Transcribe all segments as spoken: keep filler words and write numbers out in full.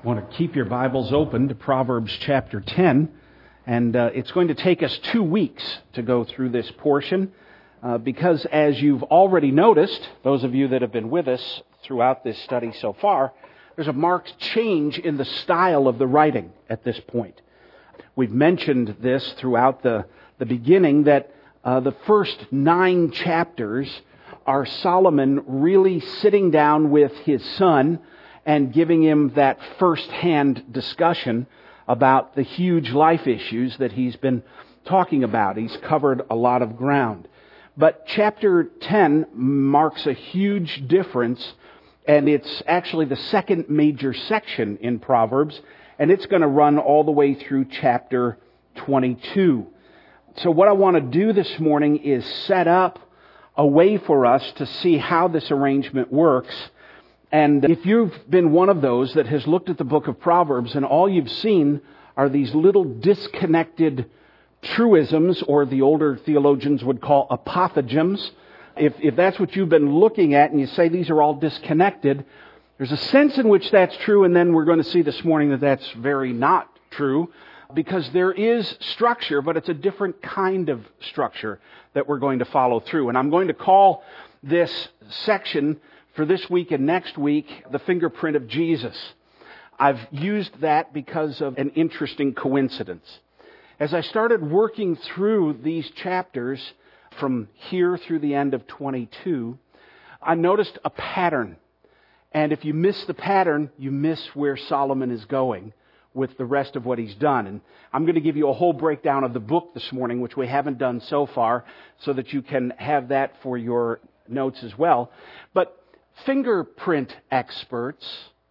I want to keep your Bibles open to Proverbs chapter ten, and uh, it's going to take us two weeks to go through this portion, uh, because as you've already noticed, those of you that have been with us throughout this study so far, there's a marked change in the style of the writing at this point. We've mentioned this throughout the, the beginning, that uh, the first nine chapters are Solomon really sitting down with his son and giving him that first-hand discussion about the huge life issues that he's been talking about. He's covered a lot of ground. But chapter ten marks a huge difference, and it's actually the second major section in Proverbs, and it's going to run all the way through chapter twenty-two. So what I want to do this morning is set up a way for us to see how this arrangement works. And if you've been one of those that has looked at the book of Proverbs and all you've seen are these little disconnected truisms, or the older theologians would call apothegms, if, if that's what you've been looking at and you say these are all disconnected, there's a sense in which that's true, and then we're going to see this morning that that's very not true, because there is structure, but it's a different kind of structure that we're going to follow through. And I'm going to call this section for this week and next week, the fingerprint of Jesus. I've used that because of an interesting coincidence. As I started working through these chapters from here through the end of twenty-two, I noticed a pattern. And if you miss the pattern, you miss where Solomon is going with the rest of what he's done. And I'm going to give you a whole breakdown of the book this morning, which we haven't done so far, so that you can have that for your notes as well. But fingerprint experts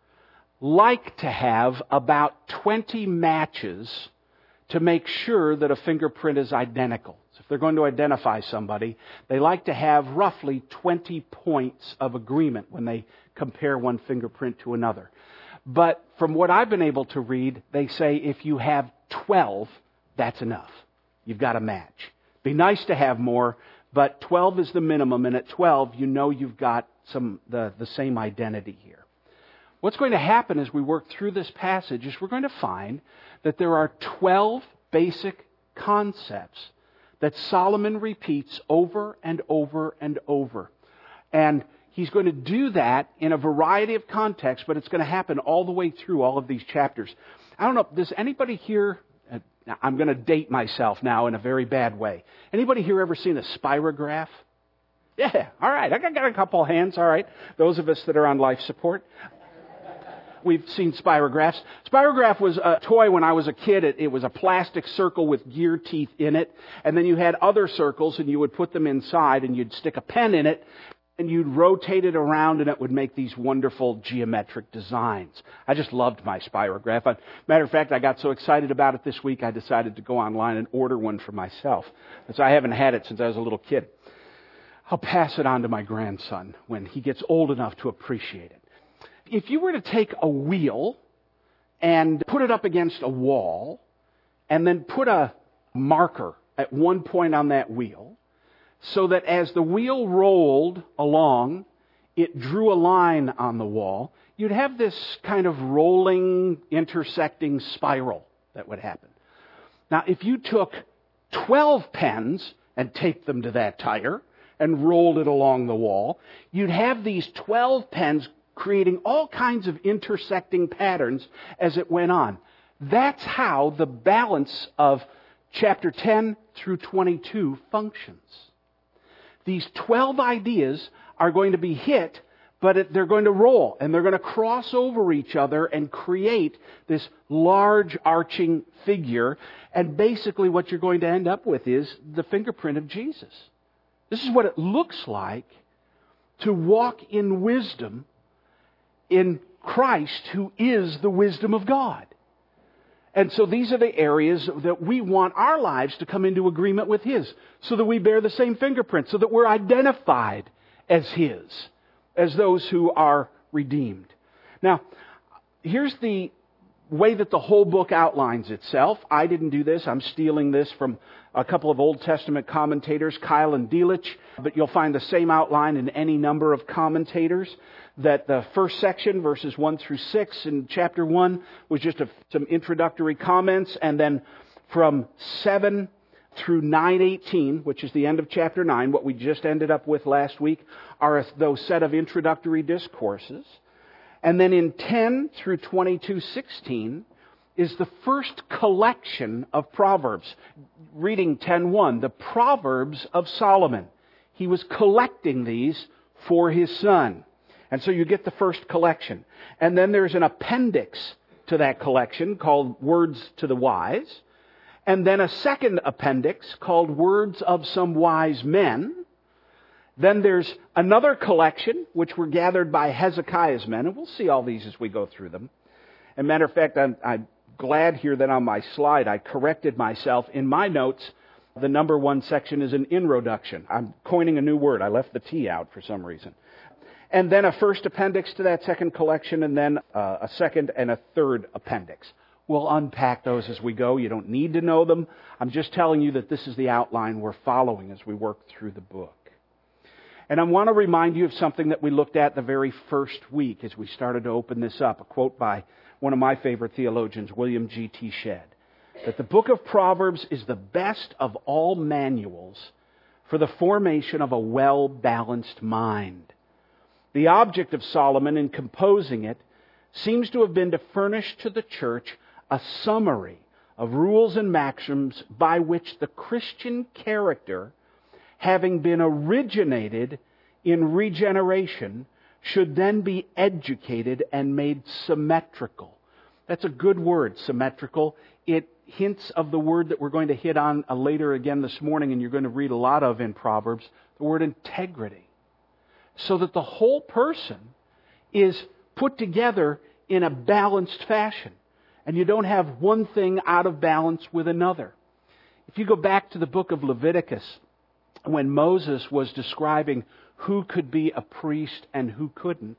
like to have about twenty matches to make sure that a fingerprint is identical. So if they're going to identify somebody, they like to have roughly twenty points of agreement when they compare one fingerprint to another. But from what I've been able to read, they say if you have twelve, that's enough. You've got a match. Be nice to have more, but twelve is the minimum, and at twelve, you know you've got some the, the same identity here. What's going to happen as we work through this passage is we're going to find that there are twelve basic concepts that Solomon repeats over and over and over. And he's going to do that in a variety of contexts, but it's going to happen all the way through all of these chapters. I don't know, does anybody here, uh, I'm going to date myself now in a very bad way. Anybody here ever seen a spirograph? Yeah, all right. I got a couple hands, all right. Those of us that are on life support. We've seen spirographs. Spirograph was a toy when I was a kid. It, it was a plastic circle with gear teeth in it. And then you had other circles, and you would put them inside, and you'd stick a pen in it, and you'd rotate it around, and it would make these wonderful geometric designs. I just loved my spirograph. I, matter of fact, I got so excited about it this week, I decided to go online and order one for myself. So I haven't had it since I was a little kid. I'll pass it on to my grandson when he gets old enough to appreciate it. If you were to take a wheel and put it up against a wall and then put a marker at one point on that wheel so that as the wheel rolled along, it drew a line on the wall, you'd have this kind of rolling, intersecting spiral that would happen. Now, if you took twelve pens and taped them to that tire and rolled it along the wall, you'd have these twelve pens creating all kinds of intersecting patterns as it went on. That's how the balance of chapter ten through twenty-two functions. These twelve ideas are going to be hit, but they're going to roll, and they're going to cross over each other and create this large arching figure. And basically what you're going to end up with is the fingerprint of Jesus. This is what it looks like to walk in wisdom in Christ, who is the wisdom of God. And so these are the areas that we want our lives to come into agreement with His, so that we bear the same fingerprint, so that we're identified as His, as those who are redeemed. Now, here's the way that the whole book outlines itself. I didn't do this. I'm stealing this from a couple of Old Testament commentators, Kyle and Delitzsch, but you'll find the same outline in any number of commentators. That the first section, verses one through six in chapter one, was just a, some introductory comments, and then from seven through nine eighteen, which is the end of chapter nine, what we just ended up with last week, are those set of introductory discourses. And then in ten through twenty-two sixteen is the first collection of Proverbs. Reading ten one, the Proverbs of Solomon. He was collecting these for his son. And so you get the first collection. And then there's an appendix to that collection called Words to the Wise. And then a second appendix called Words of Some Wise Men. Then there's another collection, which were gathered by Hezekiah's men. And we'll see all these as we go through them. As a matter of fact, I'm, I'm glad here that on my slide I corrected myself. In my notes, the number one section is an introduction. I'm coining a new word. I left the T out for some reason. And then a first appendix to that second collection, and then uh, a second and a third appendix. We'll unpack those as we go. You don't need to know them. I'm just telling you that this is the outline we're following as we work through the book. And I want to remind you of something that we looked at the very first week as we started to open this up. A quote by one of my favorite theologians, William G T Shedd, that the book of Proverbs is the best of all manuals for the formation of a well-balanced mind. The object of Solomon in composing it seems to have been to furnish to the church a summary of rules and maxims by which the Christian character, having been originated in regeneration, should then be educated and made symmetrical. That's a good word, symmetrical. It hints of the word that we're going to hit on later again this morning, and you're going to read a lot of in Proverbs, the word integrity. So that the whole person is put together in a balanced fashion. And you don't have one thing out of balance with another. If you go back to the book of Leviticus, when Moses was describing who could be a priest and who couldn't,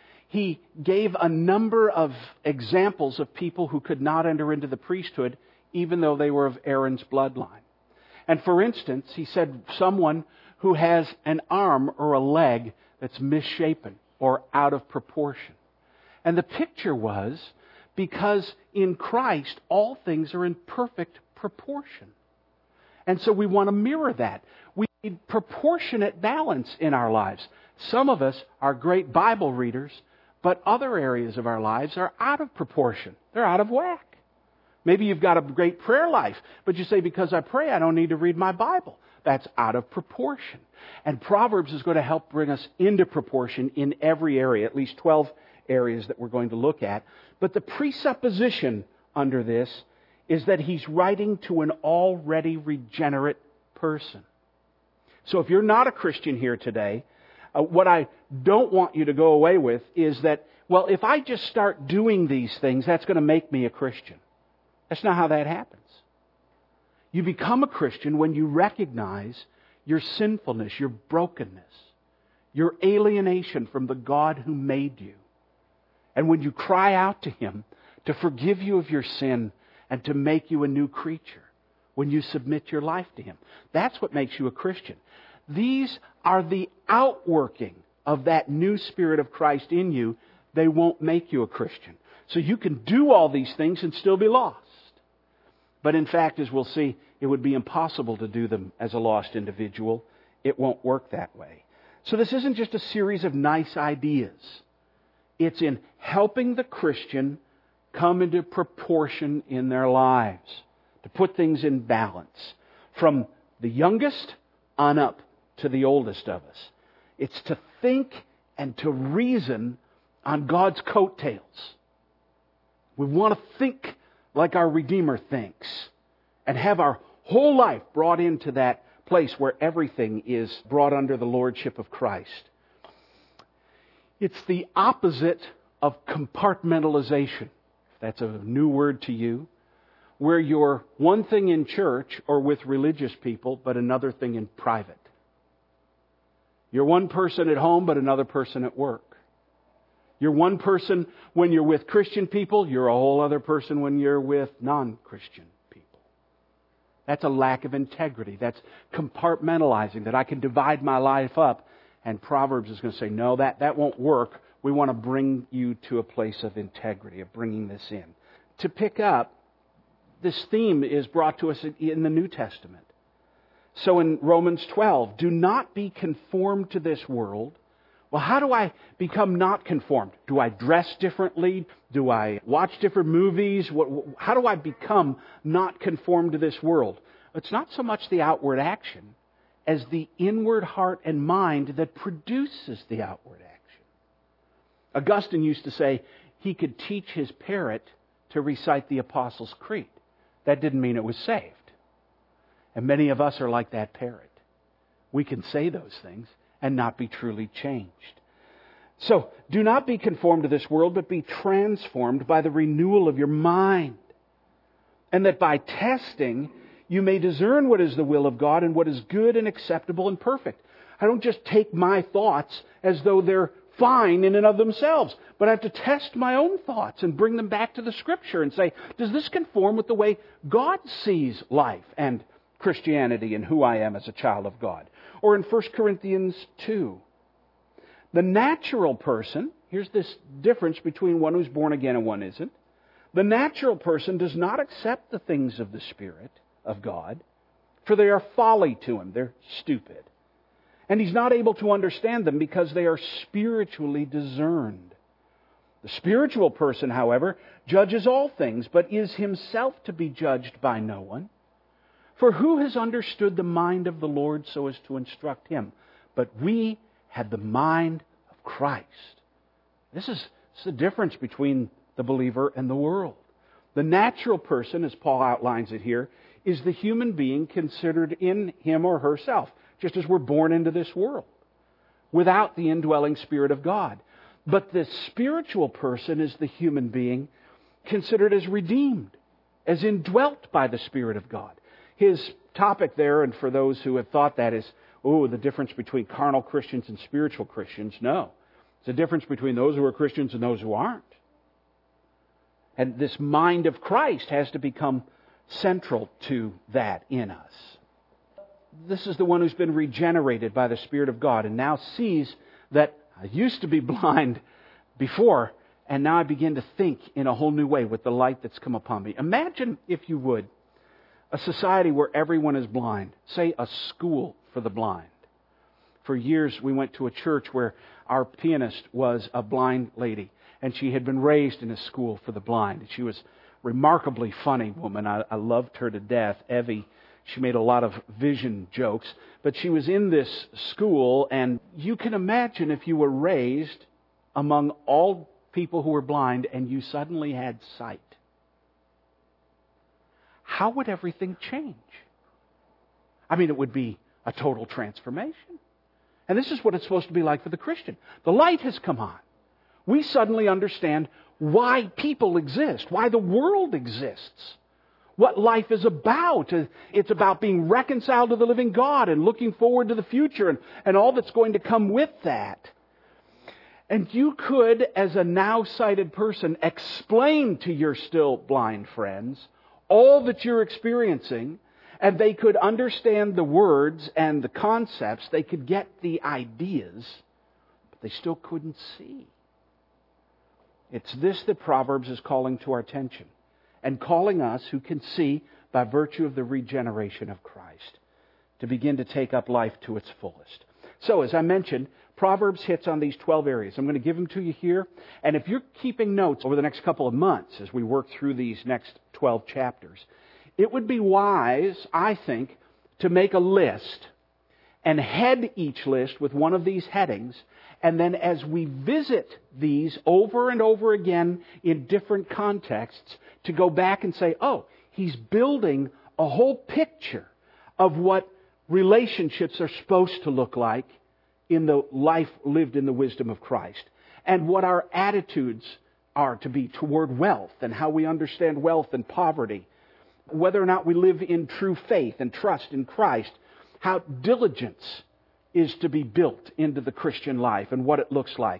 he gave a number of examples of people who could not enter into the priesthood, even though they were of Aaron's bloodline. And for instance, he said someone who has an arm or a leg that's misshapen or out of proportion. And the picture was because in Christ all things are in perfect proportion. And so we want to mirror that. We need proportionate balance in our lives. Some of us are great Bible readers, but other areas of our lives are out of proportion. They're out of whack. Maybe you've got a great prayer life, but you say, because I pray, I don't need to read my Bible. That's out of proportion. And Proverbs is going to help bring us into proportion in every area, at least twelve areas that we're going to look at. But the presupposition under this is that he's writing to an already regenerate person. So if you're not a Christian here today, uh, what I don't want you to go away with is that, well, if I just start doing these things, that's going to make me a Christian. That's not how that happens. You become a Christian when you recognize your sinfulness, your brokenness, your alienation from the God who made you. And when you cry out to Him to forgive you of your sin and to make you a new creature, when you submit your life to Him. That's what makes you a Christian. These are the outworking of that new Spirit of Christ in you. They won't make you a Christian. So you can do all these things and still be lost. But in fact, as we'll see, it would be impossible to do them as a lost individual. It won't work that way. So this isn't just a series of nice ideas. It's in helping the Christian come into proportion in their lives, to put things in balance, from the youngest on up to the oldest of us. It's to think and to reason on God's coattails. We want to think like our Redeemer thinks and have our whole life brought into that place where everything is brought under the lordship of Christ. It's the opposite of compartmentalization, if that's a new word to you, where you're one thing in church or with religious people, but another thing in private. You're one person at home, but another person at work. You're one person when you're with Christian people. You're a whole other person when you're with non-Christian people. That's a lack of integrity. That's compartmentalizing, that I can divide my life up. And Proverbs is going to say, no, that, that won't work. We want to bring you to a place of integrity, of bringing this in. To pick up, this theme is brought to us in the New Testament. So in Romans twelve, do not be conformed to this world. Well, how do I become not conformed? Do I dress differently? Do I watch different movies? What, how do I become not conformed to this world? It's not so much the outward action as the inward heart and mind that produces the outward action. Augustine used to say he could teach his parrot to recite the Apostles' Creed. That didn't mean it was saved. And many of us are like that parrot. We can say those things and not be truly changed. So, do not be conformed to this world, but be transformed by the renewal of your mind. And that by testing, you may discern what is the will of God and what is good and acceptable and perfect. I don't just take my thoughts as though they're fine in and of themselves, but I have to test my own thoughts and bring them back to the Scripture and say, does this conform with the way God sees life and Christianity and who I am as a child of God? Or in First Corinthians two, the natural person, here's this difference between one who's born again and one isn't. The natural person does not accept the things of the Spirit of God, for they are folly to him. They're stupid. And he's not able to understand them because they are spiritually discerned. The spiritual person, however, judges all things, but is himself to be judged by no one. For who has understood the mind of the Lord so as to instruct him? But we had the mind of Christ. This is, this is the difference between the believer and the world. The natural person, as Paul outlines it here, is the human being considered in him or herself, just as we're born into this world, without the indwelling Spirit of God. But the spiritual person is the human being considered as redeemed, as indwelt by the Spirit of God. His topic there, and for those who have thought that, is, oh, the difference between carnal Christians and spiritual Christians. No. It's the difference between those who are Christians and those who aren't. And this mind of Christ has to become central to that in us. This is the one who's been regenerated by the Spirit of God and now sees that I used to be blind before, and now I begin to think in a whole new way with the light that's come upon me. Imagine, if you would, a society where everyone is blind. Say a school for the blind. For years we went to a church where our pianist was a blind lady, and she had been raised in a school for the blind. She was a remarkably funny woman. I, I loved her to death. Evie, she made a lot of vision jokes, but she was in this school, and you can imagine if you were raised among all people who were blind and you suddenly had sight. How would everything change? I mean, it would be a total transformation. And this is what it's supposed to be like for the Christian. The light has come on. We suddenly understand why people exist, why the world exists, what life is about. It's about being reconciled to the living God and looking forward to the future and, and all that's going to come with that. And you could, as a now-sighted person, explain to your still blind friends all that you're experiencing, and they could understand the words and the concepts. They could get the ideas, but they still couldn't see. It's this that Proverbs is calling to our attention, and calling us who can see by virtue of the regeneration of Christ to begin to take up life to its fullest. So, as I mentioned, Proverbs hits on these twelve areas. I'm going to give them to you here. And if you're keeping notes over the next couple of months as we work through these next twelve chapters, it would be wise, I think, to make a list and head each list with one of these headings. And then as we visit these over and over again in different contexts, to go back and say, oh, he's building a whole picture of what relationships are supposed to look like in the life lived in the wisdom of Christ, and what our attitudes are to be toward wealth and how we understand wealth and poverty, whether or not we live in true faith and trust in Christ, how diligence is to be built into the Christian life and what it looks like.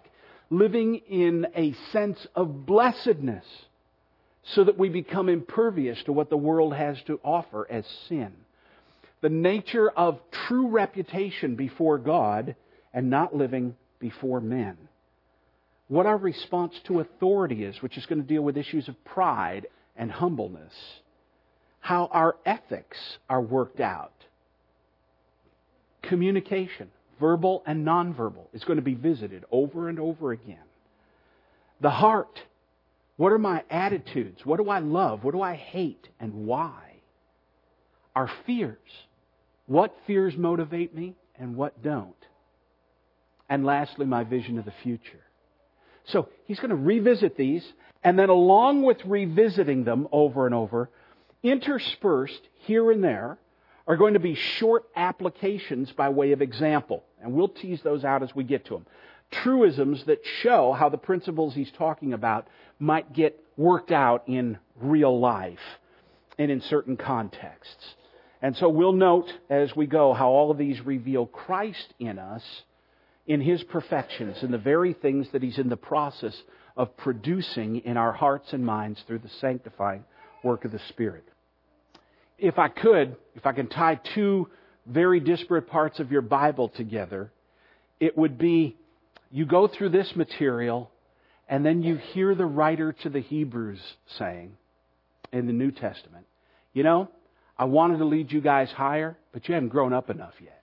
living in a sense of blessedness so that we become impervious to what the world has to offer as sin. The nature of true reputation before God and not living before men. What our response to authority is, which is going to deal with issues of pride and humbleness. How our ethics are worked out. Communication, verbal and nonverbal, is going to be visited over and over again. The heart. What are my attitudes? What do I love? What do I hate? And why? Our fears. What fears motivate me and what don't? And lastly, my vision of the future. So he's going to revisit these, and then along with revisiting them over and over, interspersed here and there are going to be short applications by way of example. And we'll tease those out as we get to them. Truisms that show how the principles he's talking about might get worked out in real life and in certain contexts. And so we'll note as we go how all of these reveal Christ in us, in His perfections, in the very things that He's in the process of producing in our hearts and minds through the sanctifying work of the Spirit. If I could, if I can tie two very disparate parts of your Bible together, it would be you go through this material and then you hear the writer to the Hebrews saying in the New Testament, you know, I wanted to lead you guys higher, but you haven't grown up enough yet.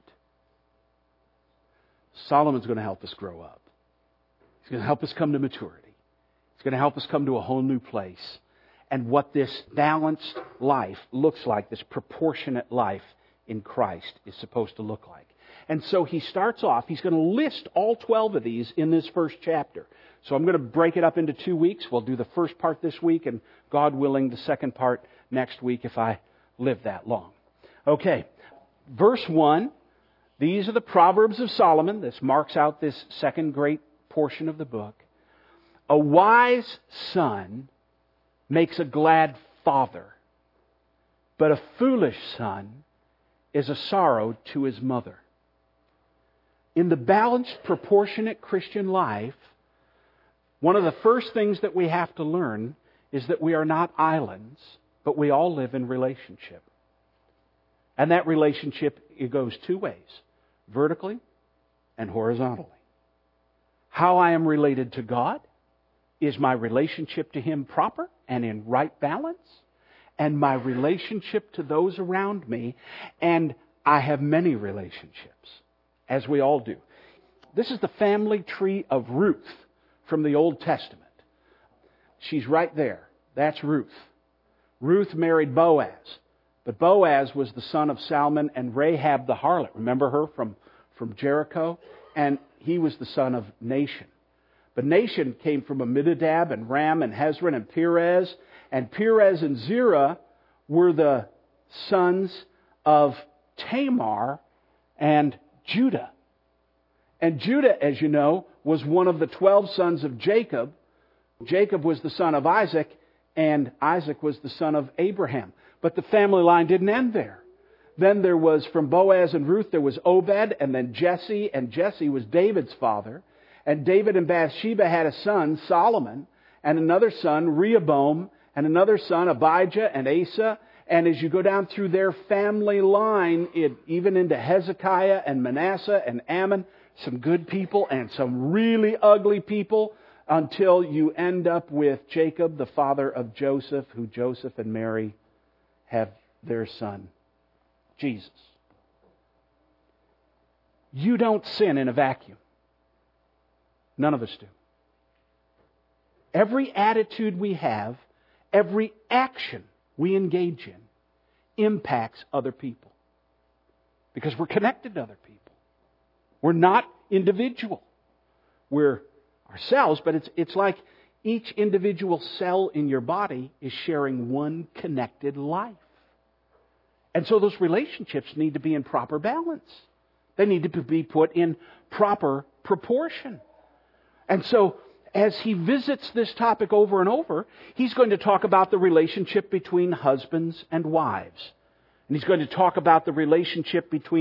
Solomon's going to help us grow up. He's going to help us come to maturity. He's going to help us come to a whole new place. And what this balanced life looks like, this proportionate life in Christ is supposed to look like. And so he starts off, he's going to list all twelve of these in this first chapter. So I'm going to break it up into two weeks. We'll do the first part this week, and God willing, the second part next week if I live that long. Okay, verse one. These are the Proverbs of Solomon. This marks out this second great portion of the book. A wise son makes a glad father, but a foolish son is a sorrow to his mother. In the balanced, proportionate Christian life, one of the first things that we have to learn is that we are not islands, but we all live in relationship. And that relationship, it goes two ways, vertically and horizontally. How I am related to God, is my relationship to Him proper and in right balance? And my relationship to those around me, and I have many relationships, as we all do. This is the family tree of Ruth from the Old Testament. She's right there. That's Ruth. Ruth married Boaz. But Boaz was the son of Salmon and Rahab the harlot. Remember her from, from Jericho? And he was the son of Nahshon. But Nahshon came from Amminadab and Ram and Hezron and Perez. And Perez and Zerah were the sons of Tamar and Judah. And Judah, as you know, was one of the twelve sons of Jacob. Jacob was the son of Isaac, and Isaac was the son of Abraham. But the family line didn't end there. Then there was, from Boaz and Ruth, there was Obed, and then Jesse, and Jesse was David's father. And David and Bathsheba had a son, Solomon, and another son, Rehoboam, and another son, Abijah and Asa. And as you go down through their family line, it, even into Hezekiah and Manasseh and Ammon, some good people and some really ugly people, until you end up with Jacob, the father of Joseph, who Joseph and Mary have their son, Jesus. You don't sin in a vacuum. None of us do. Every attitude we have, every action we engage in, impacts other people. Because we're connected to other people. We're not individual. We're ourselves, but it's it's like each individual cell in your body is sharing one connected life. And so those relationships need to be in proper balance. They need to be put in proper proportion. And so, as he visits this topic over and over, he's going to talk about the relationship between husbands and wives. And he's going to talk about the relationship between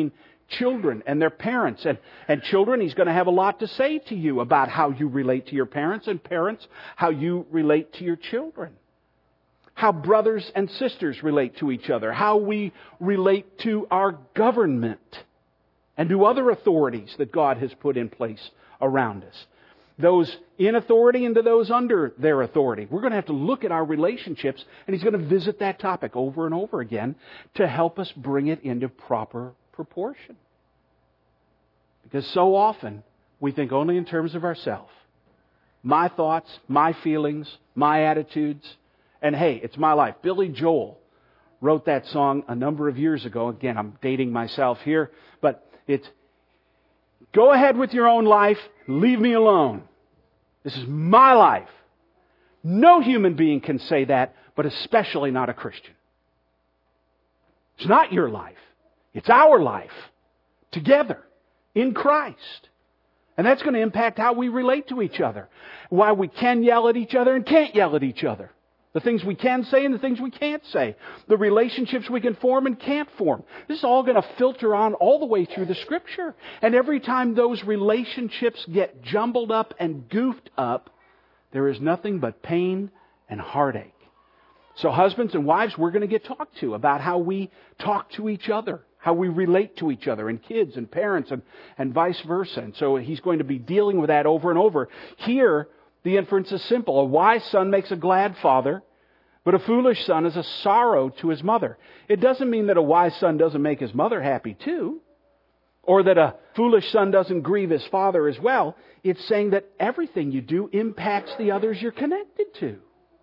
children and their parents. And, and children, He's going to have a lot to say to you about how you relate to your parents, and parents, how you relate to your children. How brothers and sisters relate to each other. How we relate to our government and to other authorities that God has put in place around us. Those in authority and to those under their authority. We're going to have to look at our relationships, and He's going to visit that topic over and over again to help us bring it into proper proportion. Because so often we think only in terms of ourselves. My thoughts, my feelings, my attitudes, and hey, it's my life. Billy Joel wrote that song a number of years ago. Again, I'm dating myself here, but it's, go ahead with your own life, leave me alone. This is my life. No human being can say that, but especially not a Christian. It's not your life. It's our life. Together. In Christ. And that's going to impact how we relate to each other. Why we can yell at each other and can't yell at each other. The things we can say and the things we can't say. The relationships we can form and can't form. This is all going to filter on all the way through the Scripture. And every time those relationships get jumbled up and goofed up, there is nothing but pain and heartache. So husbands and wives, we're going to get talked to about how we talk to each other. How we relate to each other, and kids and parents and, and vice versa. And so He's going to be dealing with that over and over. Here, the inference is simple. A wise son makes a glad father, but a foolish son is a sorrow to his mother. It doesn't mean that a wise son doesn't make his mother happy too, or that a foolish son doesn't grieve his father as well. It's saying that everything you do impacts the others you're connected to.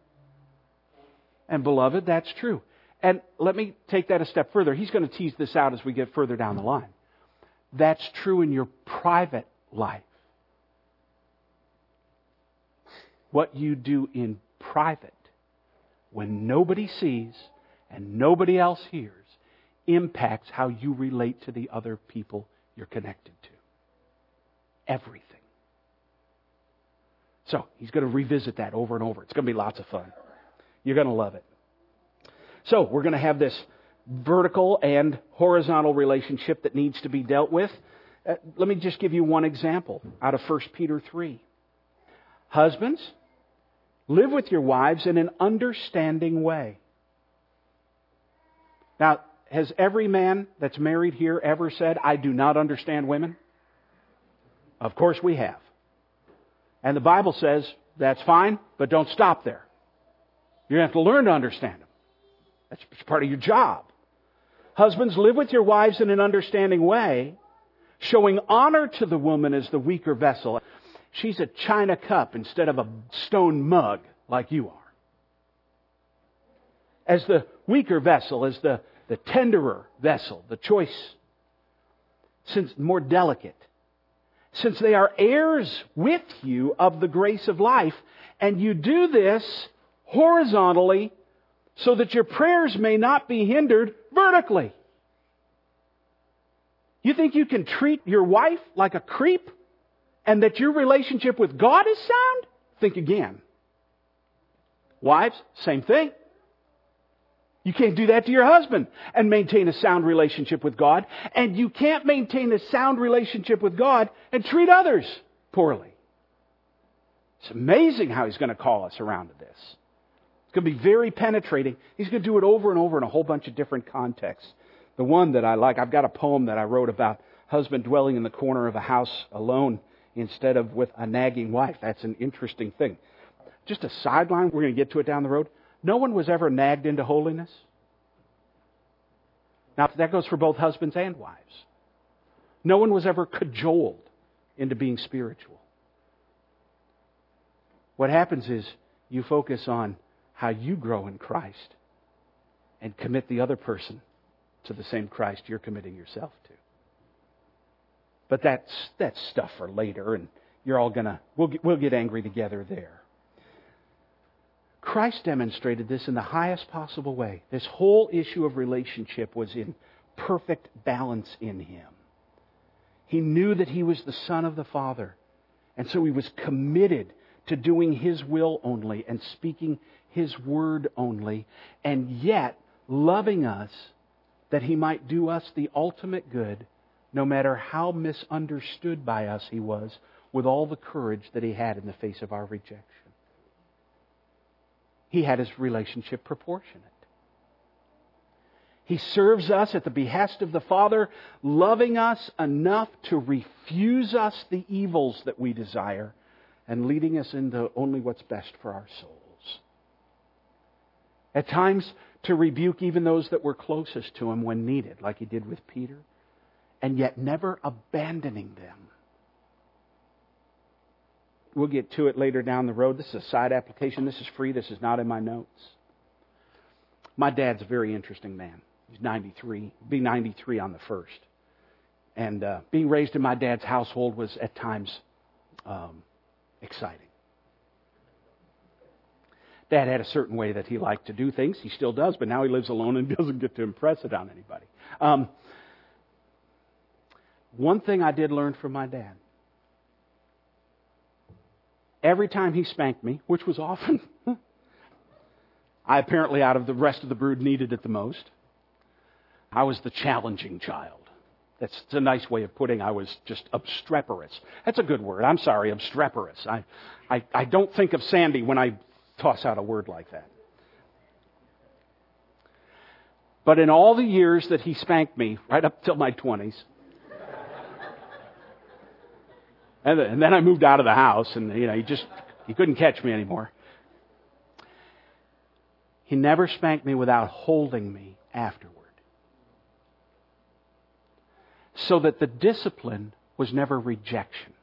And beloved, that's true. And let me take that a step further. He's going to tease this out as we get further down the line. That's true in your private life. What you do in private, when nobody sees and nobody else hears, impacts how you relate to the other people you're connected to. Everything. So, He's going to revisit that over and over. It's going to be lots of fun. You're going to love it. So, we're going to have this vertical and horizontal relationship that needs to be dealt with. Uh, let me just give you one example out of First Peter three. Husbands, live with your wives in an understanding way. Now, has every man that's married here ever said, I do not understand women? Of course we have. And the Bible says, that's fine, but don't stop there. You're going to have to learn to understand them. That's part of your job. Husbands, live with your wives in an understanding way, showing honor to the woman as the weaker vessel. She's a china cup instead of a stone mug like you are. As the weaker vessel, as the, the tenderer vessel, the choice, since more delicate. Since they are heirs with you of the grace of life, and you do this horizontally, so that your prayers may not be hindered vertically. You think you can treat your wife like a creep and that your relationship with God is sound? Think again. Wives, same thing. You can't do that to your husband and maintain a sound relationship with God. And you can't maintain a sound relationship with God and treat others poorly. It's amazing how He's going to call us around to this. It's going to be very penetrating. He's going to do it over and over in a whole bunch of different contexts. The one that I like, I've got a poem that I wrote about husband dwelling in the corner of a house alone instead of with a nagging wife. That's an interesting thing. Just a sideline, we're going to get to it down the road. No one was ever nagged into holiness. Now, that goes for both husbands and wives. No one was ever cajoled into being spiritual. What happens is you focus on how you grow in Christ and commit the other person to the same Christ you're committing yourself to. But that's that's stuff for later, and you're all gonna we'll get, we'll get angry together there. Christ demonstrated this in the highest possible way. This whole issue of relationship was in perfect balance in Him. He knew that He was the Son of the Father, and so He was committed to doing His will only and speaking His word only, and yet loving us that He might do us the ultimate good no matter how misunderstood by us He was, with all the courage that He had in the face of our rejection. He had His relationship proportionate. He serves us at the behest of the Father, loving us enough to refuse us the evils that we desire and leading us into only what's best for our souls. At times, to rebuke even those that were closest to Him when needed, like He did with Peter, and yet never abandoning them. We'll get to it later down the road. This is a side application. This is free. This is not in my notes. My dad's a very interesting man. He's ninety-three. Be ninety-three on the first. And uh, being raised in my dad's household was at times um, exciting. Dad had a certain way that he liked to do things. He still does, but now he lives alone and doesn't get to impress it on anybody. Um, one thing I did learn from my dad. Every time he spanked me, which was often, I apparently, out of the rest of the brood, needed it the most. I was the challenging child. That's a nice way of putting I was just obstreperous. That's a good word. I'm sorry, obstreperous. I, I, I don't think of Sandy when I toss out a word like that. But in all the years that he spanked me, right up till my twenties, and, and then I moved out of the house, and you know, he just he couldn't catch me anymore. He never spanked me without holding me afterward. So that the discipline was never rejection.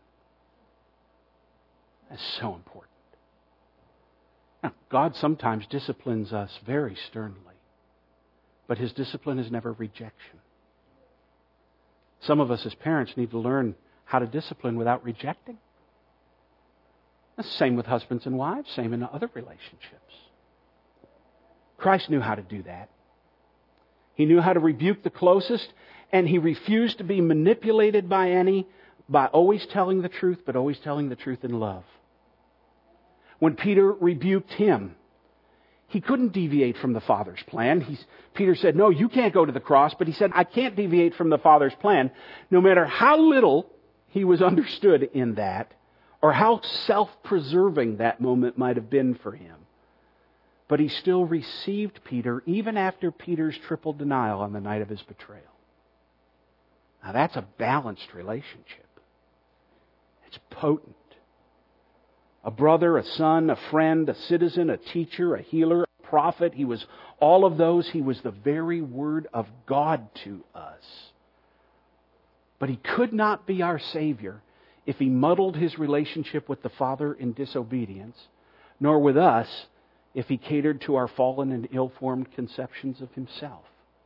That's so important. Now, God sometimes disciplines us very sternly, but His discipline is never rejection. Some of us as parents need to learn how to discipline without rejecting. That's the same with husbands and wives, same in other relationships. Christ knew how to do that. He knew how to rebuke the closest, and He refused to be manipulated by any, by always telling the truth, but always telling the truth in love. When Peter rebuked him, he couldn't deviate from the Father's plan. He's, Peter said, no, you can't go to the cross. But he said, I can't deviate from the Father's plan. No matter how little he was understood in that, or how self-preserving that moment might have been for him. But he still received Peter, even after Peter's triple denial on the night of his betrayal. Now that's a balanced relationship. It's potent. A brother, a son, a friend, a citizen, a teacher, a healer, a prophet. He was all of those. He was the very Word of God to us. But He could not be our Savior if He muddled His relationship with the Father in disobedience, nor with us if He catered to our fallen and ill-formed conceptions of Himself.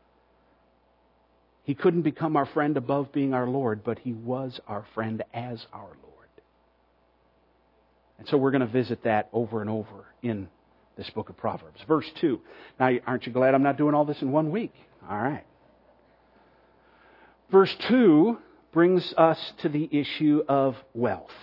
He couldn't become our friend above being our Lord, but He was our friend as our Lord. And so we're going to visit that over and over in this book of Proverbs. Verse two. Now, aren't you glad I'm not doing all this in one week? All right. Verse two brings us to the issue of wealth.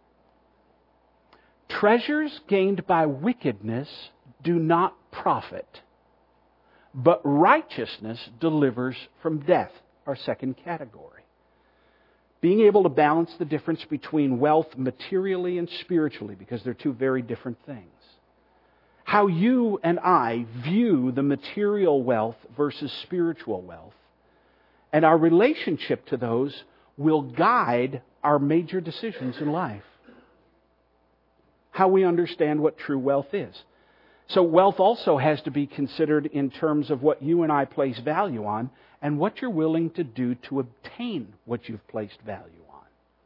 Treasures gained by wickedness do not profit, but righteousness delivers from death, our second category. Being able to balance the difference between wealth materially and spiritually, because they're two very different things. How you and I view the material wealth versus spiritual wealth, and our relationship to those will guide our major decisions in life. How we understand what true wealth is. So wealth also has to be considered in terms of what you and I place value on and what you're willing to do to obtain what you've placed value on.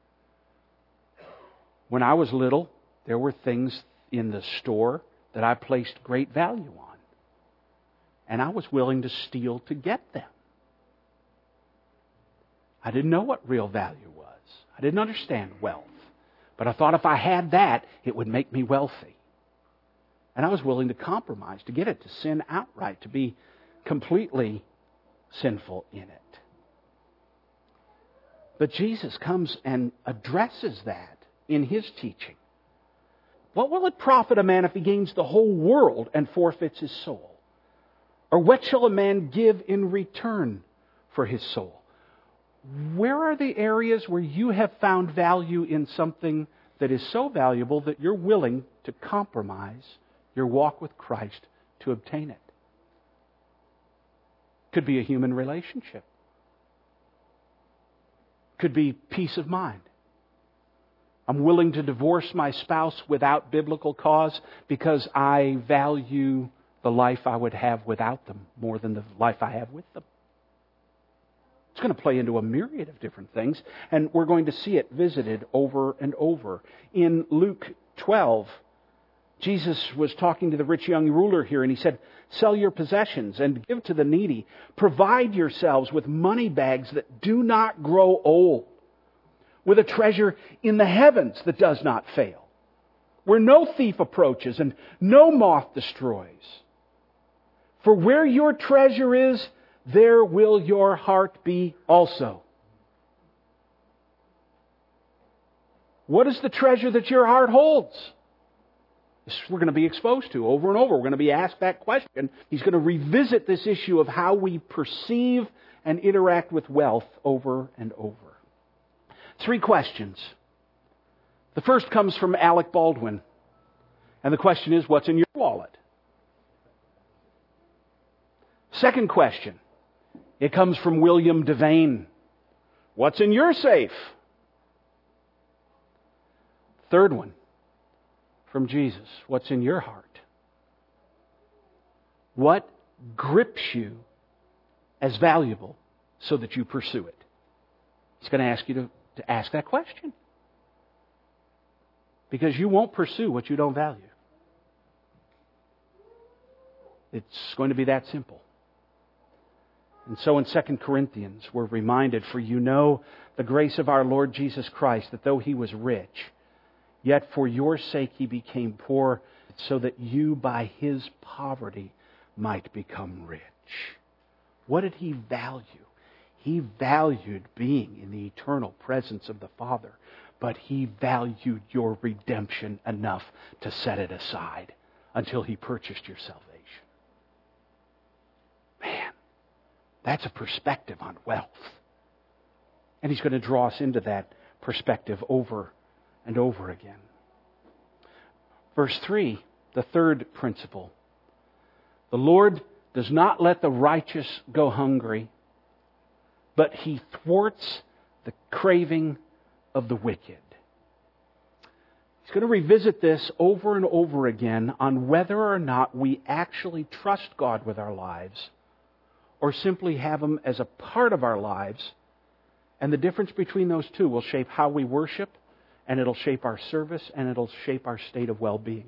When I was little, there were things in the store that I placed great value on. And I was willing to steal to get them. I didn't know what real value was. I didn't understand wealth. But I thought if I had that, it would make me wealthy. And I was willing to compromise to get it, to sin outright, to be completely sinful in it. But Jesus comes and addresses that in His teaching. What will it profit a man if he gains the whole world and forfeits his soul? Or what shall a man give in return for his soul? where are the areas where you have found value in something that is so valuable that you're willing to compromise your walk with Christ to obtain it? Could be a human relationship. Could be peace of mind. I'm willing to divorce my spouse without biblical cause because I value the life I would have without them more than the life I have with them. It's going to play into a myriad of different things, and we're going to see it visited over and over. In Luke twelve, Jesus was talking to the rich young ruler here, and he said, "Sell your possessions and give to the needy. Provide yourselves with money bags that do not grow old, with a treasure in the heavens that does not fail, where no thief approaches and no moth destroys. For where your treasure is, there will your heart be also." What is the treasure that your heart holds? This we're going to be exposed to over and over. We're going to be asked that question. He's going to revisit this issue of how we perceive and interact with wealth over and over. Three questions. The first comes from Alec Baldwin. And the question is, what's in your wallet? Second question. It comes from William Devane. What's in your safe? Third one. From Jesus. What's in your heart? What grips you as valuable so that you pursue it? He's going to ask you to, to ask that question. Because you won't pursue what you don't value. It's going to be that simple. And so in Second Corinthians, we're reminded, "For you know the grace of our Lord Jesus Christ, that though He was rich, yet for your sake He became poor, so that you by His poverty might become rich." What did He value? He valued being in the eternal presence of the Father, but He valued your redemption enough to set it aside until He purchased your salvation. Man, that's a perspective on wealth. And He's going to draw us into that perspective over and over again. Verse three, the third principle. The Lord does not let the righteous go hungry, but He thwarts the craving of the wicked. He's going to revisit this over and over again on whether or not we actually trust God with our lives or simply have Him as a part of our lives. And the difference between those two will shape how we worship, and it'll shape our service, and it'll shape our state of well-being.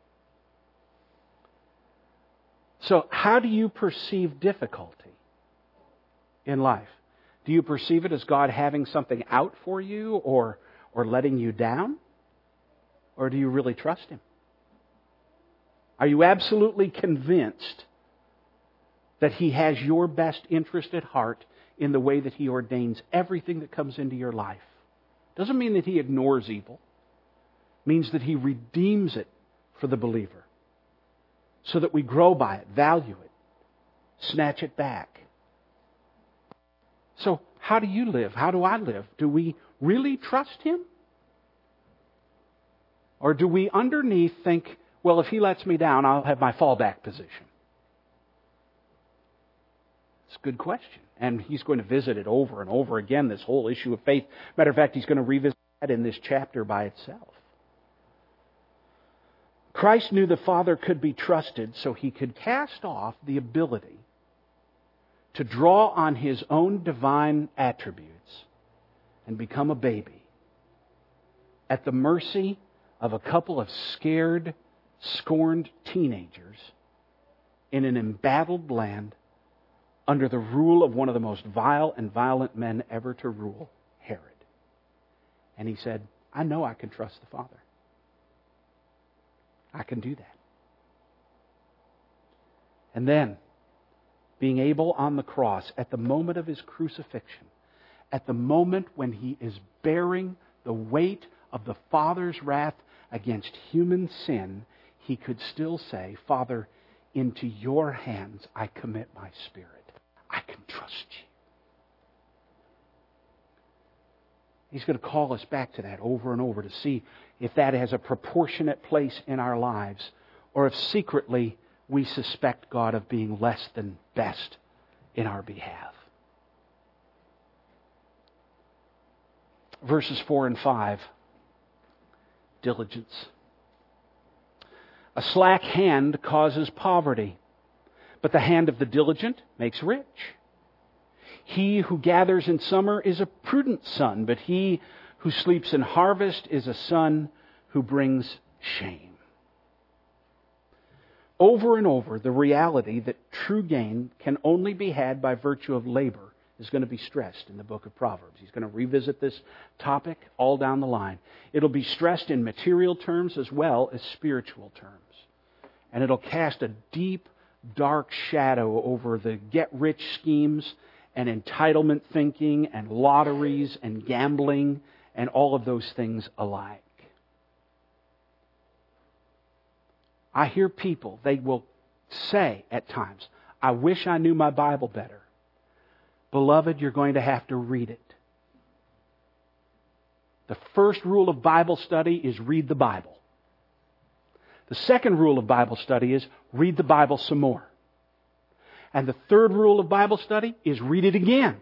So, how do you perceive difficulty in life? Do you perceive it as God having something out for you or, or letting you down? Or do you really trust Him? Are you absolutely convinced that He has your best interest at heart in the way that He ordains everything that comes into your life? Doesn't mean that He ignores evil. It means that He redeems it for the believer so that we grow by it, value it, snatch it back. So how do you live? How do I live? Do we really trust Him? Or do we underneath think, well, if He lets me down, I'll have my fallback position? It's a good question. And He's going to visit it over and over again, this whole issue of faith. Matter of fact, He's going to revisit that in this chapter by itself. Christ knew the Father could be trusted, so He could cast off the ability to draw on His own divine attributes and become a baby at the mercy of a couple of scared, scorned teenagers in an embattled land under the rule of one of the most vile and violent men ever to rule, Herod. And He said, I know I can trust the Father. I can do that. And then, being able on the cross, at the moment of His crucifixion, at the moment when He is bearing the weight of the Father's wrath against human sin, He could still say, Father, into your hands I commit my spirit. I can trust you. He's going to call us back to that over and over to see if that has a proportionate place in our lives or if secretly we suspect God of being less than best in our behalf. Verses four and five. Diligence. A slack hand causes poverty, but the hand of the diligent makes rich. He who gathers in summer is a prudent son, but he who sleeps in harvest is a son who brings shame. Over and over, the reality that true gain can only be had by virtue of labor is going to be stressed in the book of Proverbs. He's going to revisit this topic all down the line. It'll be stressed in material terms as well as spiritual terms. And it'll cast a deep, dark shadow over the get-rich schemes and entitlement thinking and lotteries and gambling and all of those things alike. I hear people, they will say at times, I wish I knew my Bible better. Beloved, you're going to have to read it. The first rule of Bible study is read the Bible. The second rule of Bible study is read the Bible some more. And the third rule of Bible study is read it again.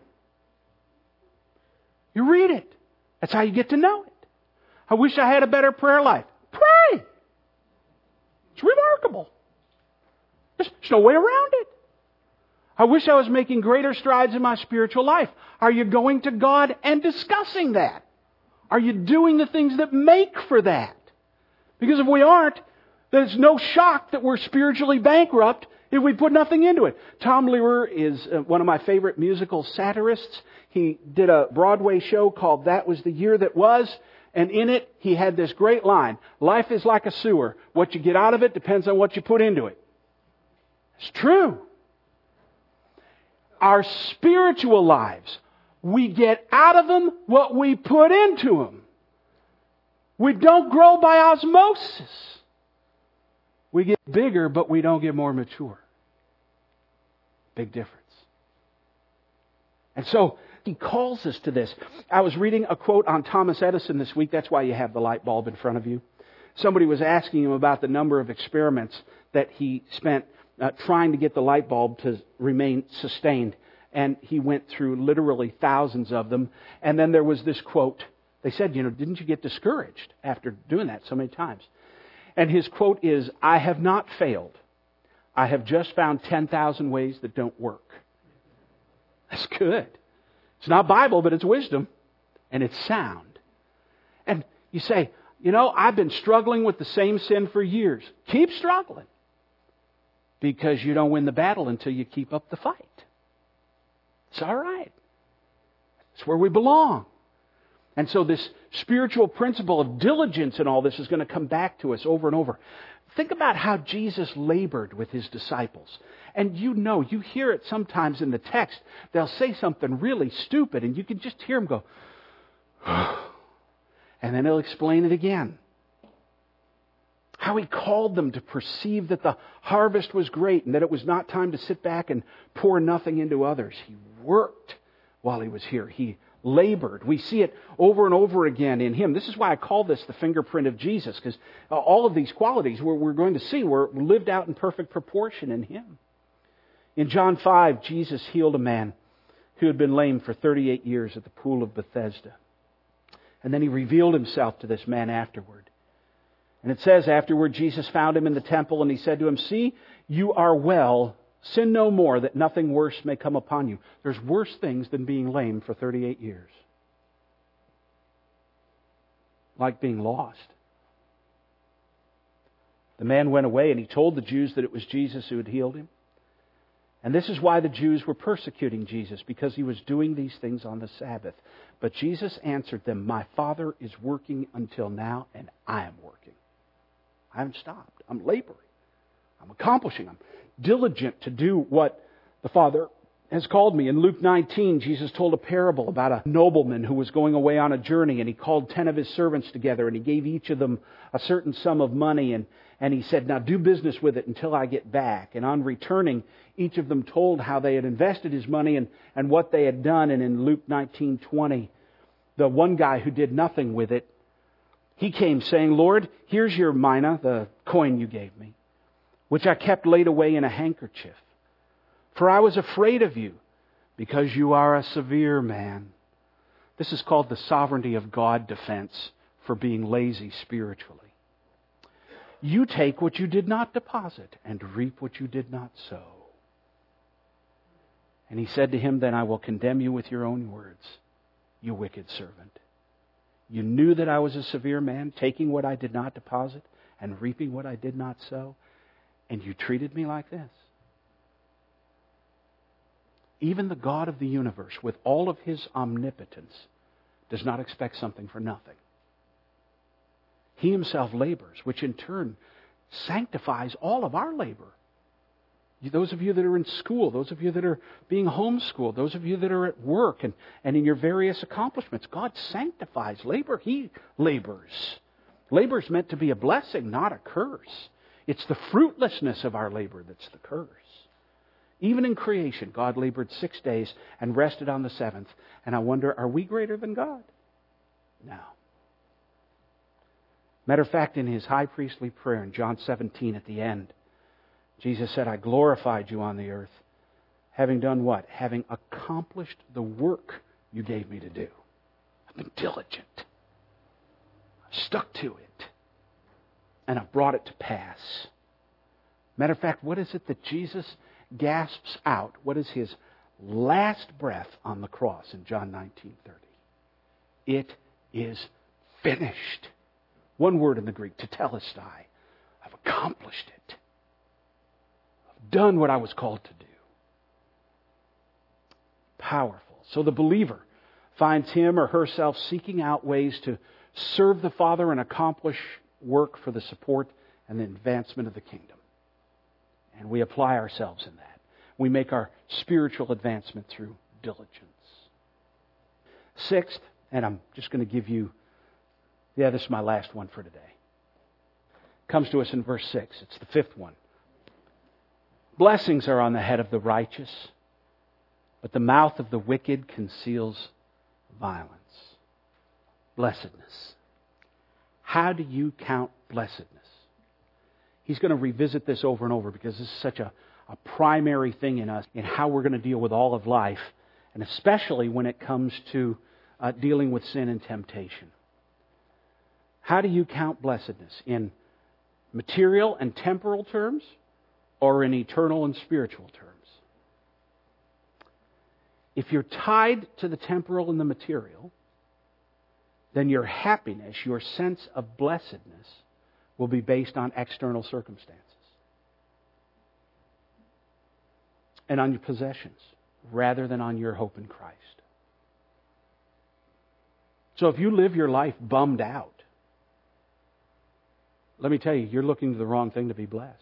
You read it. That's how you get to know it. I wish I had a better prayer life. Pray! It's remarkable. There's, there's no way around it. I wish I was making greater strides in my spiritual life. Are you going to God and discussing that? Are you doing the things that make for that? Because if we aren't, there's no shock that we're spiritually bankrupt if we put nothing into it. Tom Lehrer is one of my favorite musical satirists. He did a Broadway show called That Was the Year That Was. And in it, he had this great line. Life is like a sewer. What you get out of it depends on what you put into it. It's true. Our spiritual lives, we get out of them what we put into them. We don't grow by osmosis. We get bigger, but we don't get more mature. Big difference. And so, he calls us to this. I was reading a quote on Thomas Edison this week. That's why you have the light bulb in front of you. Somebody was asking him about the number of experiments that he spent uh, trying to get the light bulb to remain sustained. And he went through literally thousands of them. And then there was this quote. They said, you know, didn't you get discouraged after doing that so many times? And his quote is, I have not failed. I have just found ten thousand ways that don't work. That's good. It's not Bible, but it's wisdom. And it's sound. And you say, you know, I've been struggling with the same sin for years. Keep struggling. Because you don't win the battle until you keep up the fight. It's all right. It's where we belong. And so this spiritual principle of diligence and all this is going to come back to us over and over. Think about how Jesus labored with His disciples. And you know, you hear it sometimes in the text. They'll say something really stupid and you can just hear them go, and then He'll explain it again. How He called them to perceive that the harvest was great and that it was not time to sit back and pour nothing into others. He worked while He was here. He labored. We see it over and over again in Him. This is why I call this the fingerprint of Jesus, because all of these qualities we're, we're going to see were lived out in perfect proportion in Him. In John five, Jesus healed a man who had been lame for thirty-eight years at the pool of Bethesda. And then He revealed Himself to this man afterward. And it says, afterward, Jesus found him in the temple and He said to him, see, you are well. Sin no more, that nothing worse may come upon you. There's worse things than being lame for thirty-eight years. Like being lost. The man went away and he told the Jews that it was Jesus who had healed him. And this is why the Jews were persecuting Jesus, because He was doing these things on the Sabbath. But Jesus answered them, my Father is working until now, and I am working. I haven't stopped. I'm laboring. I'm accomplishing. I'm diligent to do what the Father has called me. In Luke nineteen, Jesus told a parable about a nobleman who was going away on a journey, and he called ten of his servants together, and he gave each of them a certain sum of money, and, and he said, now do business with it until I get back. And on returning, each of them told how they had invested his money and, and what they had done. And in Luke nineteen twenty, the one guy who did nothing with it, he came saying, Lord, here's your mina, the coin you gave me, which I kept laid away in a handkerchief. For I was afraid of you, because you are a severe man. This is called the sovereignty of God defense for being lazy spiritually. You take what you did not deposit and reap what you did not sow. And he said to him, then I will condemn you with your own words, you wicked servant. You knew that I was a severe man, taking what I did not deposit and reaping what I did not sow, and you treated me like this. Even the God of the universe, with all of His omnipotence, does not expect something for nothing. He Himself labors, which in turn sanctifies all of our labor. Those of you that are in school, those of you that are being homeschooled, those of you that are at work and, and in your various accomplishments, God sanctifies labor. He labors. Labor is meant to be a blessing, not a curse. It's the fruitlessness of our labor that's the curse. Even in creation, God labored six days and rested on the seventh. And I wonder, are we greater than God? No. Matter of fact, in His high priestly prayer in John seventeen at the end, Jesus said, I glorified you on the earth, having done what? Having accomplished the work you gave me to do. I've been diligent. I've stuck to it. And I've brought it to pass. Matter of fact, what is it that Jesus gasps out? What is His last breath on the cross in John nineteen thirty? It is finished. One word in the Greek, tetelestai. I've accomplished it. I've done what I was called to do. Powerful. So the believer finds him or herself seeking out ways to serve the Father and accomplish work for the support and the advancement of the kingdom. And we apply ourselves in that. We make our spiritual advancement through diligence. Sixth, and I'm just going to give you, yeah, this is my last one for today. Comes to us in verse six. It's the fifth one. Blessings are on the head of the righteous, but the mouth of the wicked conceals violence. Blessedness. How do you count blessedness? He's going to revisit this over and over because this is such a, a primary thing in us in how we're going to deal with all of life, and especially when it comes to uh, dealing with sin and temptation. How do you count blessedness? In material and temporal terms, or in eternal and spiritual terms? If you're tied to the temporal and the material, then your happiness, your sense of blessedness, will be based on external circumstances and on your possessions rather than on your hope in Christ. So if you live your life bummed out, let me tell you, you're looking to the wrong thing to be blessed.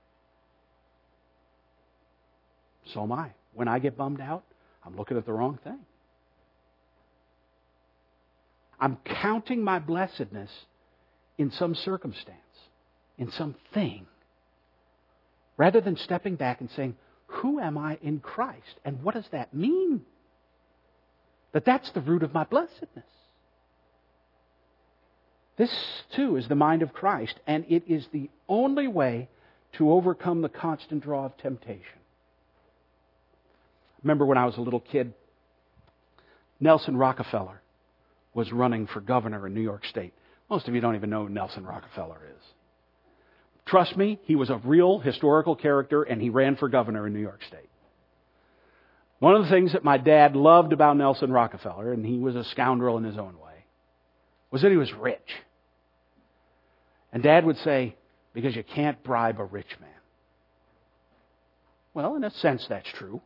So am I. When I get bummed out, I'm looking at the wrong thing. I'm counting my blessedness in some circumstance, in some thing, rather than stepping back and saying, who am I in Christ? And what does that mean? That that's the root of my blessedness. This, too, is the mind of Christ, and it is the only way to overcome the constant draw of temptation. I remember when I was a little kid, Nelson Rockefeller was running for governor in New York State. Most of you don't even know who Nelson Rockefeller is. Trust me, he was a real historical character, and he ran for governor in New York State. One of the things that my dad loved about Nelson Rockefeller, and he was a scoundrel in his own way, was that he was rich. And Dad would say, because you can't bribe a rich man. Well, in a sense, that's true.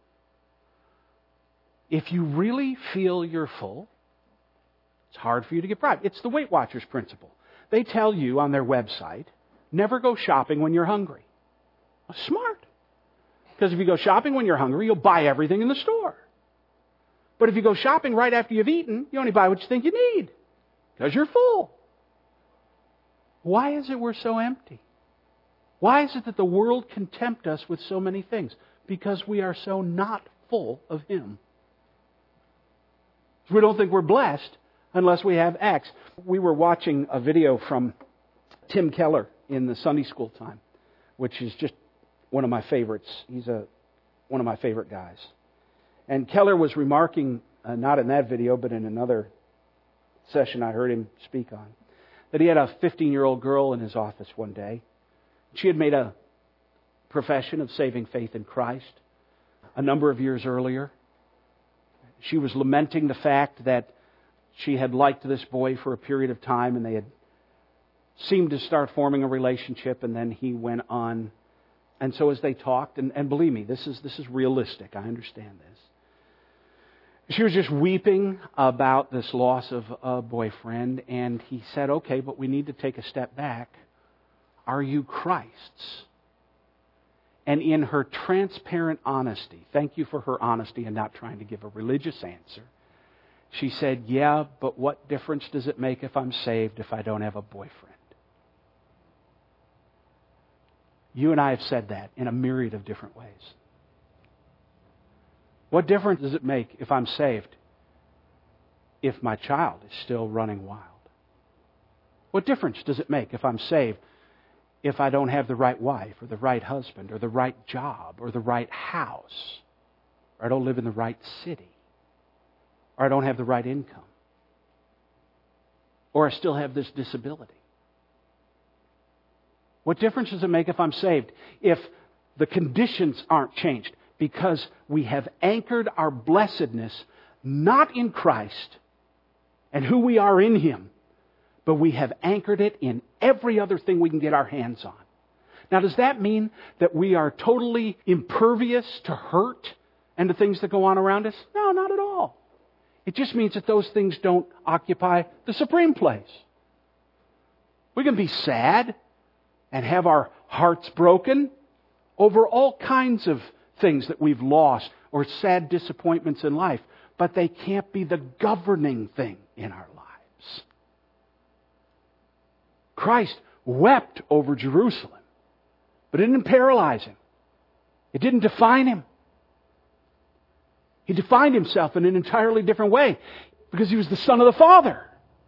If you really feel you're full, it's hard for you to get bribed. It's the Weight Watchers principle. They tell you on their website, never go shopping when you're hungry. Well, smart. Because if you go shopping when you're hungry, you'll buy everything in the store. But if you go shopping right after you've eaten, you only buy what you think you need. Because you're full. Why is it we're so empty? Why is it that the world can tempt us with so many things? Because we are so not full of Him. We don't think we're blessed unless we have Acts. We were watching a video from Tim Keller in the Sunday school time, which is just one of my favorites. He's a one of my favorite guys. And Keller was remarking, uh, not in that video, but in another session I heard him speak on, that he had a fifteen-year-old girl in his office one day. She had made a profession of saving faith in Christ a number of years earlier. She was lamenting the fact that she had liked this boy for a period of time and they had seemed to start forming a relationship, and then he went on. And so as they talked, and, and believe me, this is this is realistic. I understand this. She was just weeping about this loss of a boyfriend, and he said, okay, but we need to take a step back. Are you Christ's? And in her transparent honesty, thank you for her honesty and not trying to give a religious answer, she said, yeah, but what difference does it make if I'm saved if I don't have a boyfriend? You and I have said that in a myriad of different ways. What difference does it make if I'm saved if my child is still running wild? What difference does it make if I'm saved if I don't have the right wife or the right husband or the right job or the right house, or I don't live in the right city, or I don't have the right income, or I still have this disability? What difference does it make if I'm saved if the conditions aren't changed? Because we have anchored our blessedness not in Christ and who we are in Him, but we have anchored it in every other thing we can get our hands on. Now, does that mean that we are totally impervious to hurt and to things that go on around us? No, not at all. It just means that those things don't occupy the supreme place. We can be sad and have our hearts broken over all kinds of things that we've lost or sad disappointments in life, but they can't be the governing thing in our lives. Christ wept over Jerusalem, but it didn't paralyze Him. It didn't define Him. He defined Himself in an entirely different way because He was the Son of the Father.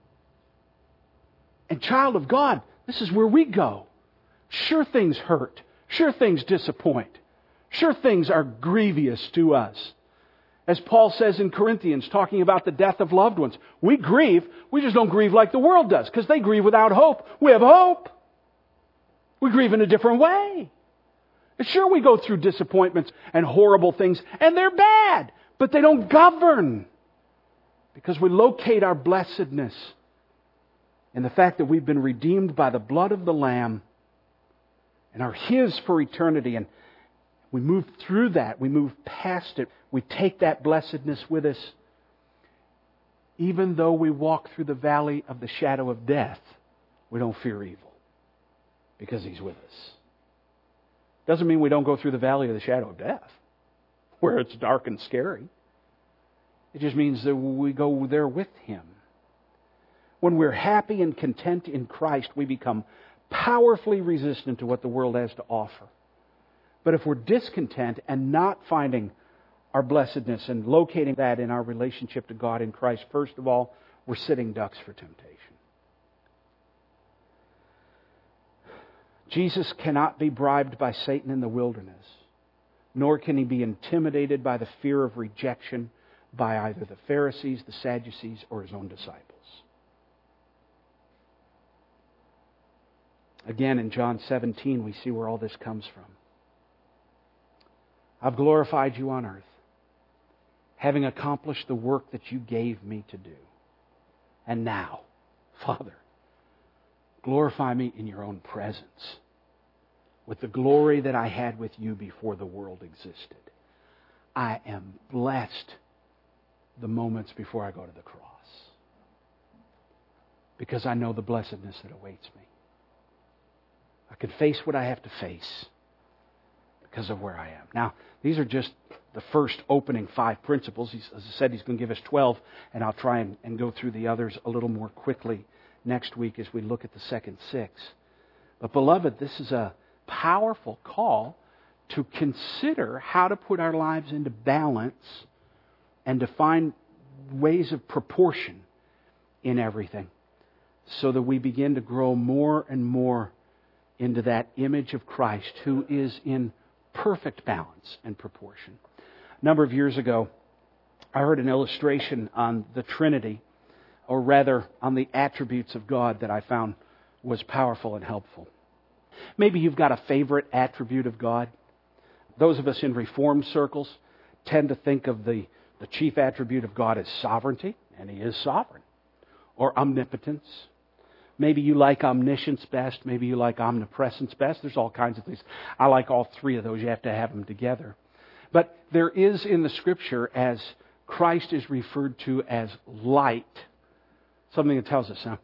And child of God, this is where we go. Sure, things hurt. Sure, things disappoint. Sure, things are grievous to us. As Paul says in Corinthians, talking about the death of loved ones, we grieve, we just don't grieve like the world does, because they grieve without hope. We have hope. We grieve in a different way. And sure, we go through disappointments and horrible things, and they're bad, but they don't govern, because we locate our blessedness in the fact that we've been redeemed by the blood of the Lamb and are His for eternity. And we move through that. We move past it. We take that blessedness with us. Even though we walk through the valley of the shadow of death, we don't fear evil because He's with us. Doesn't mean we don't go through the valley of the shadow of death, where it's dark and scary. It just means that we go there with Him. When we're happy and content in Christ, we become powerfully resistant to what the world has to offer. But if we're discontent and not finding our blessedness and locating that in our relationship to God in Christ, first of all, we're sitting ducks for temptation. Jesus cannot be bribed by Satan in the wilderness, nor can He be intimidated by the fear of rejection by either the Pharisees, the Sadducees, or His own disciples. Again, in John seventeen, we see where all this comes from. I've glorified You on earth, having accomplished the work that You gave Me to do. And now, Father, glorify Me in Your own presence with the glory that I had with You before the world existed. I am blessed the moments before I go to the cross, because I know the blessedness that awaits me. I can face what I have to face because of where I am. Now, these are just the first opening five principles. He's, as I said, He's going to give us twelve, and I'll try and, and go through the others a little more quickly next week as we look at the second six. But beloved, this is a powerful call to consider how to put our lives into balance and to find ways of proportion in everything, so that we begin to grow more and more into that image of Christ who is in perfect balance and proportion. A number of years ago, I heard an illustration on the Trinity, or rather on the attributes of God, that I found was powerful and helpful. Maybe you've got a favorite attribute of God. Those of us in Reformed circles tend to think of the, the chief attribute of God as sovereignty, and He is sovereign, or omnipotence. Maybe you like omniscience best. Maybe you like omnipresence best. There's all kinds of things. I like all three of those. You have to have them together. But there is in the Scripture, as Christ is referred to as light, something that tells us. Now,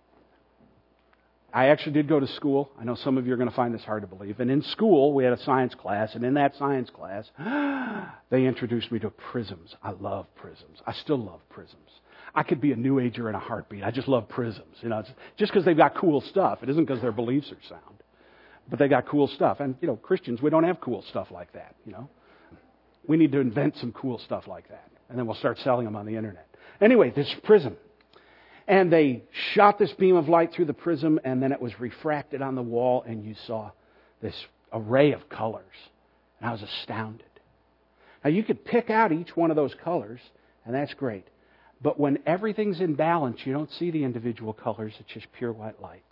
I actually did go to school. I know some of you are going to find this hard to believe. And in school, we had a science class. And in that science class, they introduced me to prisms. I love prisms. I still love prisms. I could be a New Ager in a heartbeat. I just love prisms. You know, it's just because they've got cool stuff. It isn't because their beliefs are sound. But they got cool stuff. And, you know, Christians, we don't have cool stuff like that, you know. We need to invent some cool stuff like that. And then we'll start selling them on the internet. Anyway, this prism. And they shot this beam of light through the prism, and then it was refracted on the wall, and you saw this array of colors. And I was astounded. Now, you could pick out each one of those colors, and that's great. But when everything's in balance, you don't see the individual colors. It's just pure white light.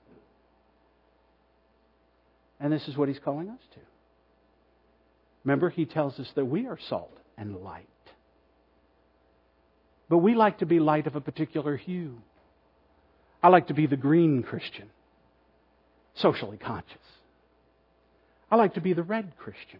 And this is what He's calling us to. Remember, He tells us that we are salt and light. But we like to be light of a particular hue. I like to be the green Christian, socially conscious. I like to be the red Christian,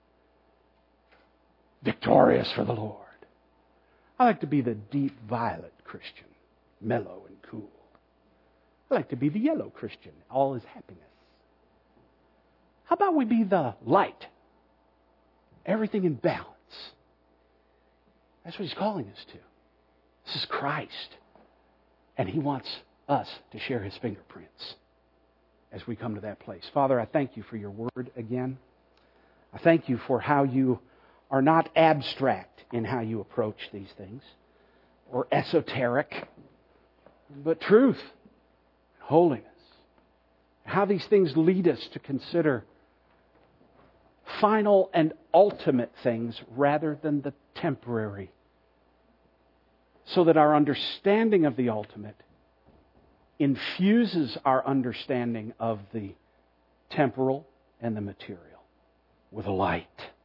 victorious for the Lord. I like to be the deep violet Christian, mellow and cool. I like to be the yellow Christian, all is happiness. How about we be the light? Everything in balance. That's what He's calling us to. This is Christ. And He wants us to share His fingerprints as we come to that place. Father, I thank You for Your Word again. I thank You for how You are not abstract in how You approach these things, or esoteric, but truth, holiness. How these things lead us to consider final and ultimate things rather than the temporary, so that our understanding of the ultimate infuses our understanding of the temporal and the material with light.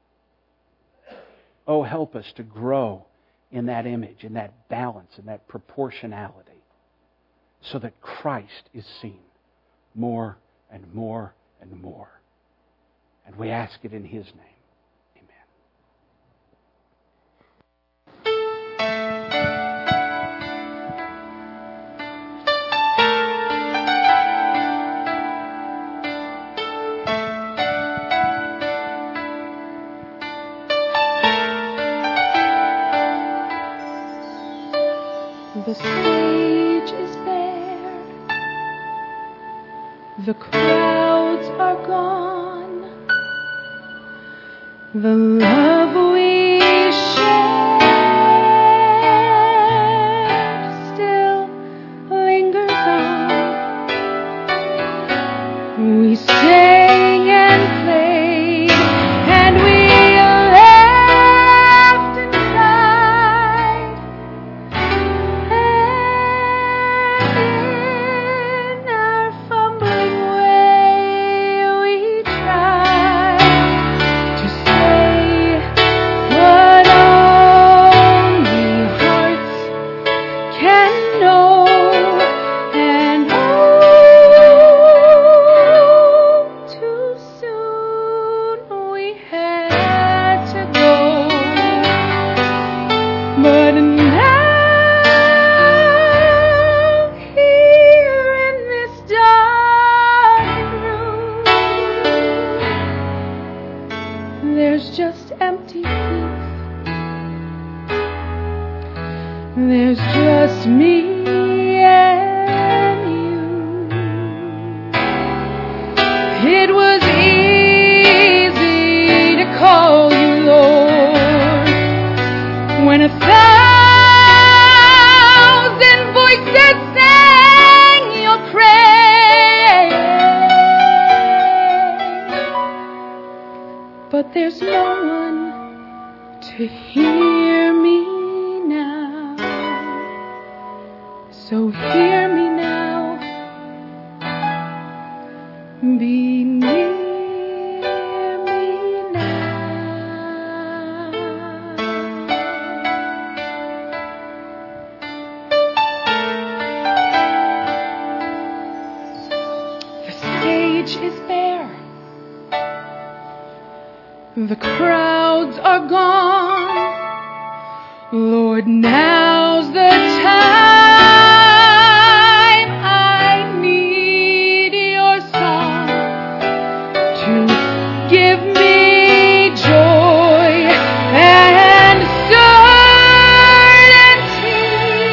Oh, help us to grow in that image, in that balance, in that proportionality, so that Christ is seen more and more and more. And we ask it in His name. The stage is bare, the crowds are gone, the love we shared still lingers on. We sang and played, and we laughed and cried. In our fumbling way, we tried to say what only hearts can know, and oh, too soon we had to go. But now, here in this dark room, there's just empty peace. There's just me and you. It was easy to call You Lord when a thousand voices to hear me now. So hear me now. Be near me now. The stage is bare. The crowds are gone. Lord, now's the time. I need your song to give me joy and certainty.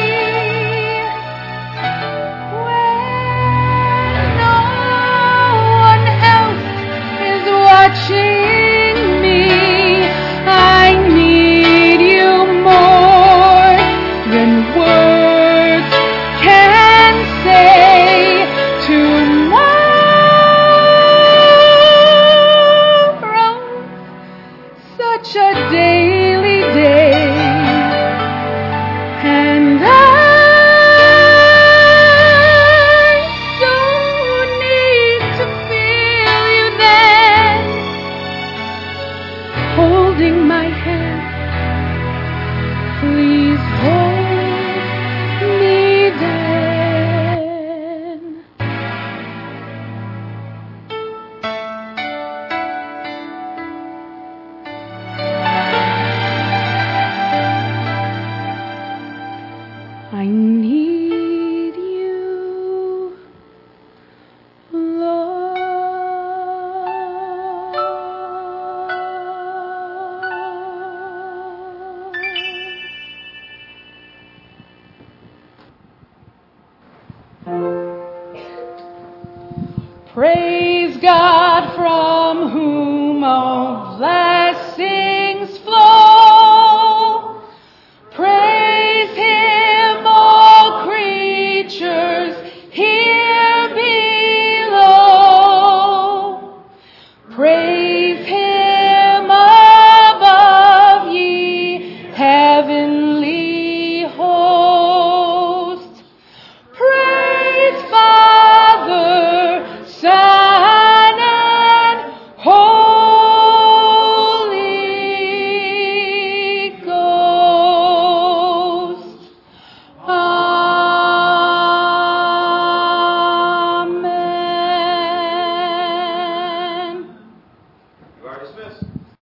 When no one else is watching me, I need you more than words can say. Tomorrow's such a daily day, and I so need to feel you then, holding my hand. Please hold me then. I need you, Lord. Praise God, from whom all blessings